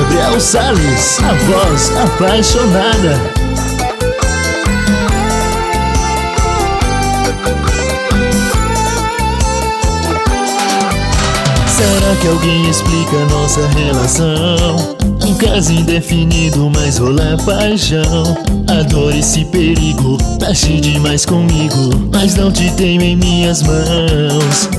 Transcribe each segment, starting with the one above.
Gabriel Salles, a voz apaixonada. Será que alguém explica nossa relação? Um caso indefinido, mas rola paixão. A dor, esse perigo, mexe demais comigo, mas não te tenho em minhas mãos.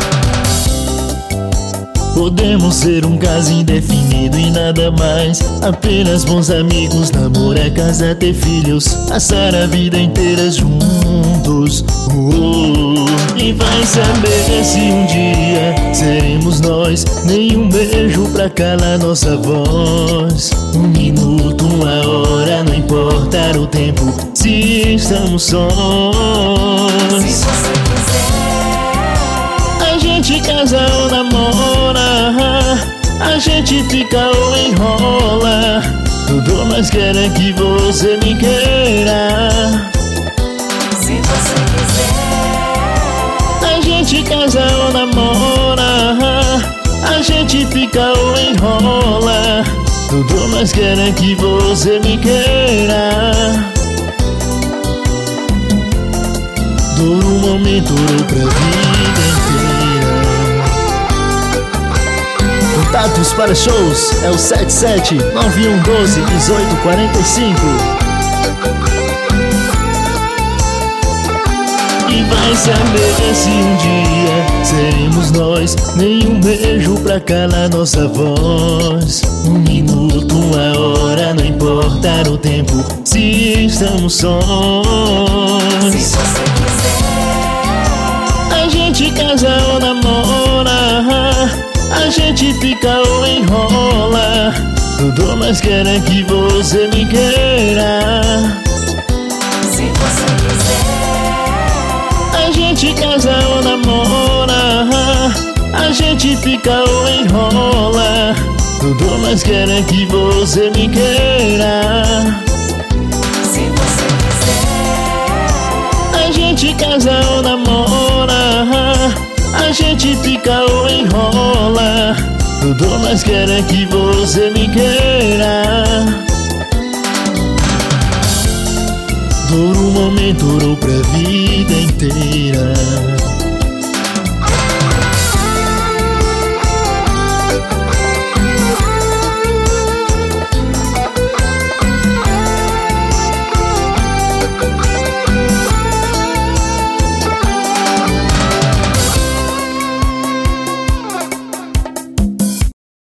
Podemos ser um caso indefinido e nada mais, apenas bons amigos, namorar, casar, ter filhos, passar a vida inteira juntos. E vai saber se um dia seremos nós, nenhum beijo pra calar nossa voz. Um minuto, uma hora, não importa o tempo, se estamos sós. Se você quiser, a gente casa ou namora, a gente fica ou enrola. Tudo mais quero é que você me queira. se você quiser, A gente casa ou namora, a gente fica ou enrola. Tudo mais quero é que você me queira. Duro um momento, duro pra vida inteira. Contatos para shows é o 77-9112-1845. E vai saber se um dia seremos nós, nenhum beijo pra calar nossa voz. Um minuto, uma hora, não importa o tempo, se estamos sós. se você quiser, A gente casa ou namora, a gente fica ou enrola. Tudo mais quero é que você me queira. se você quiser, A gente casa ou namora, a gente fica ou enrola. Tudo mais quero é que você me queira. se você quiser, A gente casa ou namora, a gente fica ou enrola. Tudo mais quero é que você me queira. Duro um momento, duro pra vida inteira.